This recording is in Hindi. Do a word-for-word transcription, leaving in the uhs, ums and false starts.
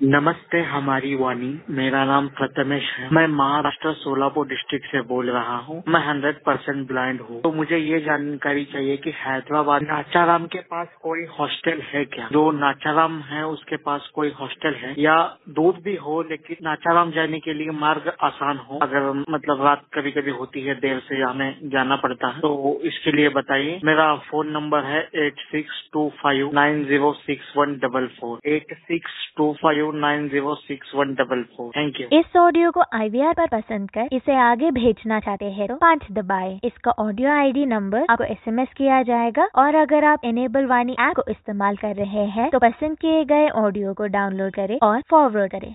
नमस्ते हमारी वाणी। मेरा नाम प्रथमेश है। मैं महाराष्ट्र सोलापुर डिस्ट्रिक्ट से बोल रहा हूँ। मैं हंड्रेड परसेंट ब्लाइंड हूँ। तो मुझे ये जानकारी चाहिए कि हैदराबाद नाचाराम के पास कोई हॉस्टल है क्या? जो नाचाराम है उसके पास कोई हॉस्टल है, या दूर भी हो लेकिन नाचाराम जाने के लिए मार्ग आसान हो? अगर मतलब रात कभी कभी होती है, देर से हमें जाना पड़ता है, तो इसके लिए बताइए। मेरा फोन नंबर है eight six two five nine zero six one double four eight six two five nine zero six one double four. Thank you. इस ऑडियो को आईवीआर पर पसंद कर इसे आगे भेजना चाहते हैं तो पाँच दबाएं। इसका ऑडियो आईडी नंबर आपको एसएमएस किया जाएगा, और अगर आप इनेबल वाणी ऐप को इस्तेमाल कर रहे हैं तो पसंद किए गए ऑडियो को डाउनलोड करें और फॉरवर्ड करें।